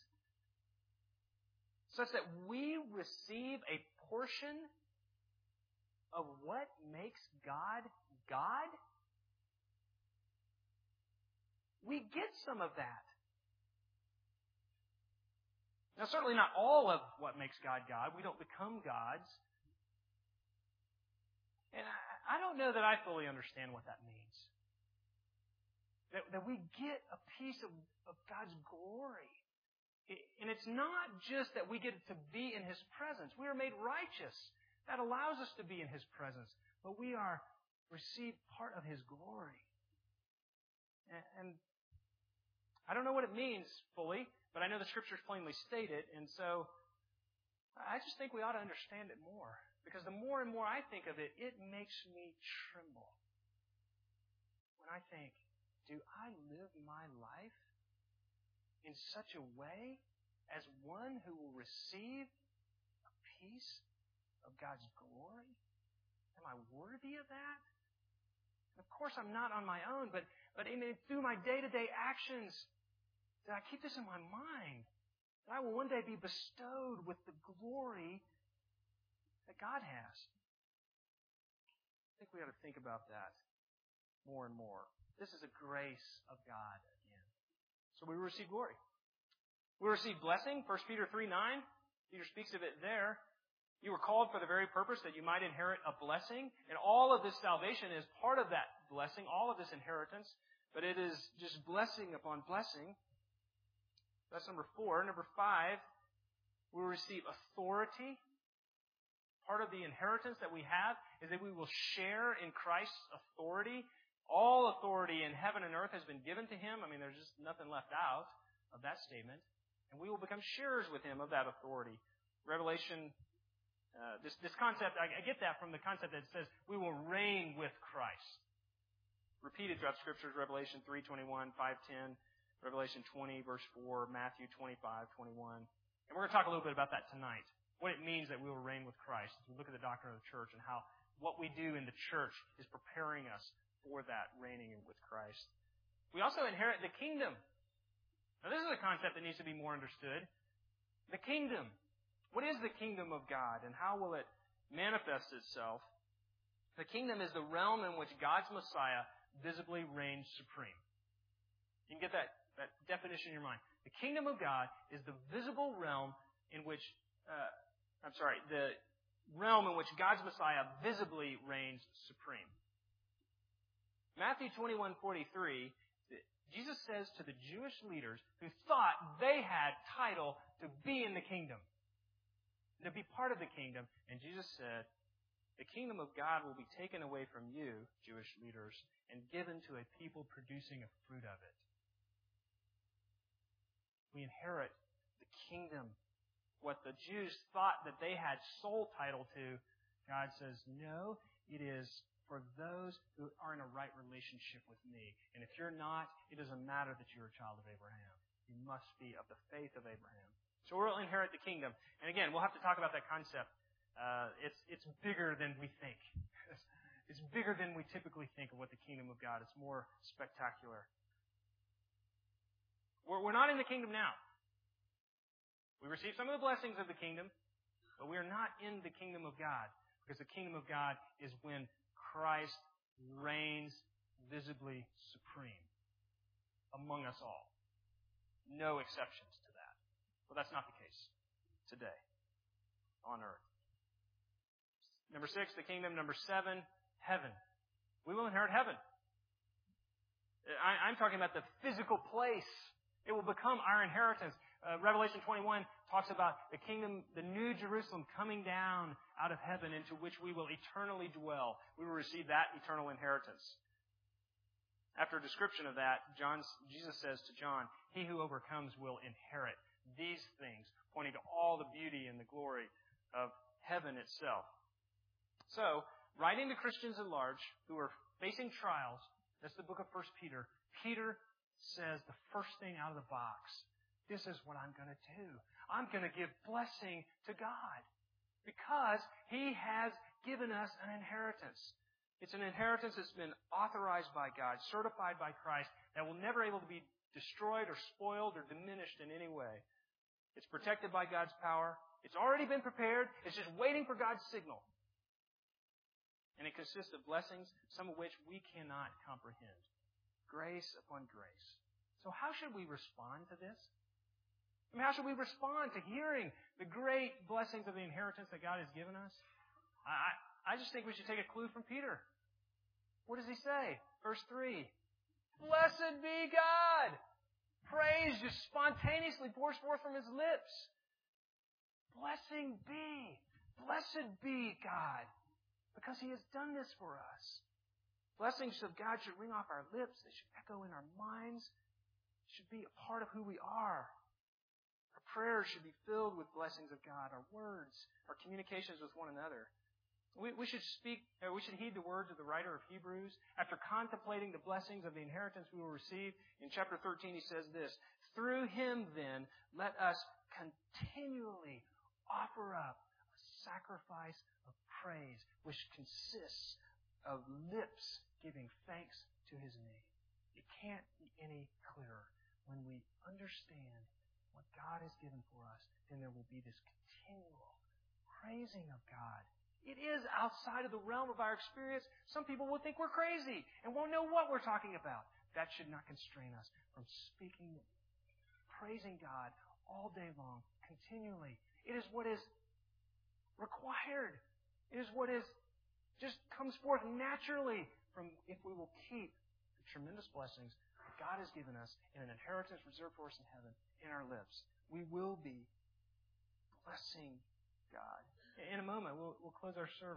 Such that we receive a portion of what makes God God? We get some of that. Now, certainly not all of what makes God God. We don't become gods. And I don't know that I fully understand what that means. That we get a piece of God's glory. And it's not just that we get to be in His presence. We are made righteous. That allows us to be in His presence. But we are received part of His glory. And I don't know what it means fully, but I know the Scriptures plainly state it. And so I just think we ought to understand it more. Because the more and more I think of it, it makes me tremble. When I think, do I live my life in such a way as one who will receive a piece of God's glory? Am I worthy of that? Of course, I'm not on my own, but through my day-to-day actions, that I keep this in my mind, that I will one day be bestowed with the glory that God has. I think we ought to think about that more and more. This is a grace of God again. So we receive glory. We receive blessing. 1 Peter 3:9. Peter speaks of it there. You were called for the very purpose that you might inherit a blessing. And all of this salvation is part of that blessing, all of this inheritance. But it is just blessing upon blessing. That's number 4. Number 5, we receive authority. Part of the inheritance that we have is that we will share in Christ's authority. All authority in heaven and earth has been given to Him. I mean, there's just nothing left out of that statement. And we will become sharers with Him of that authority. Revelation, this concept, I get that from the concept that says we will reign with Christ. Repeated throughout Scriptures, Revelation 3:21, 5:10, Revelation 20, verse 4, Matthew 25:21. And we're going to talk a little bit about that tonight. What it means that we will reign with Christ. As we look at the doctrine of the church and how what we do in the church is preparing us for that reigning with Christ. We also inherit the kingdom. Now, this is a concept that needs to be more understood. The kingdom. What is the kingdom of God, and how will it manifest itself? The kingdom is the realm in which God's Messiah visibly reigns supreme. You can get that definition in your mind. The kingdom of God is the visible realm in which, the realm in which God's Messiah visibly reigns supreme. Matthew 21:43, Jesus says to the Jewish leaders who thought they had title to be in the kingdom, to be part of the kingdom, and Jesus said, the kingdom of God will be taken away from you, Jewish leaders, and given to a people producing a fruit of it. We inherit the kingdom. What the Jews thought that they had sole title to, God says, no, it is for those who are in a right relationship with me. And if you're not, it doesn't matter that you're a child of Abraham. You must be of the faith of Abraham. So we'll inherit the kingdom. And again, we'll have to talk about that concept. It's bigger than we think. It's bigger than we typically think of what the kingdom of God. It's more spectacular. We're not in the kingdom now. We receive some of the blessings of the kingdom, but we are not in the kingdom of God, because the kingdom of God is when Christ reigns visibly supreme among us all. No exceptions to that. Well, that's not the case today on earth. Number 6, the kingdom. Number 7, heaven. We will inherit heaven. I'm talking about the physical place. It will become our inheritance. Revelation 21 talks about the kingdom, the new Jerusalem coming down out of heaven into which we will eternally dwell. We will receive that eternal inheritance. After a description of that, Jesus says to John, "He who overcomes will inherit these things," pointing to all the beauty and the glory of heaven itself. So, writing to Christians at large who are facing trials, that's the book of 1 Peter. Peter says the first thing out of the box, this is what I'm going to do. I'm going to give blessing to God because He has given us an inheritance. It's an inheritance that's been authorized by God, certified by Christ, that will never able to be destroyed or spoiled or diminished in any way. It's protected by God's power. It's already been prepared. It's just waiting for God's signal. And it consists of blessings, some of which we cannot comprehend. Grace upon grace. So how should we respond to this? I mean, how should we respond to hearing the great blessings of the inheritance that God has given us? I just think we should take a clue from Peter. What does he say? Verse 3. Blessed be God! Praise just spontaneously pours forth from His lips. Blessed be God, because He has done this for us. Blessings of God should ring off our lips. They should echo in our minds. They should be a part of who we are. Our prayers should be filled with blessings of God. Our words, our communications with one another. We should heed the words of the writer of Hebrews. After contemplating the blessings of the inheritance we will receive, in chapter 13 he says this, "Through Him then, let us continually offer up a sacrifice of praise, which consists of lips giving thanks to His name." It can't be any clearer. When we understand what God has given for us, then there will be this continual praising of God. It is outside of the realm of our experience. Some people will think we're crazy and won't know what we're talking about. That should not constrain us from speaking, praising God all day long, continually. It is what is required. It is what is just comes forth naturally from if we will keep the tremendous blessings that God has given us in an inheritance reserved for us in heaven in our lips. We will be blessing God. In a moment, we'll close our service.